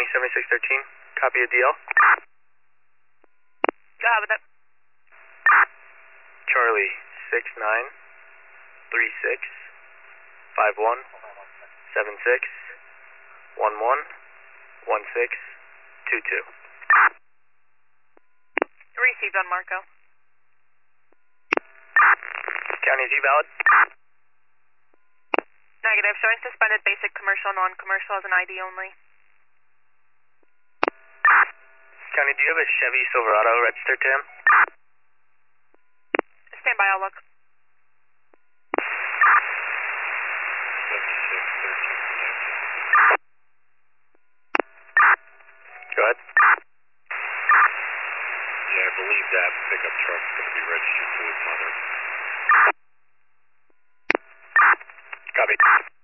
7613. Copy a DL. Go ahead with it. Charlie 69365176111622. Received on Marco. County, is he valid? Negative. Showing suspended basic commercial, non-commercial as an ID only. County, do you have a Chevy Silverado registered to him? Stand by, I'll look. 7613. Go ahead. Yeah, I believe that pickup truck's going to be registered to his mother. Copy.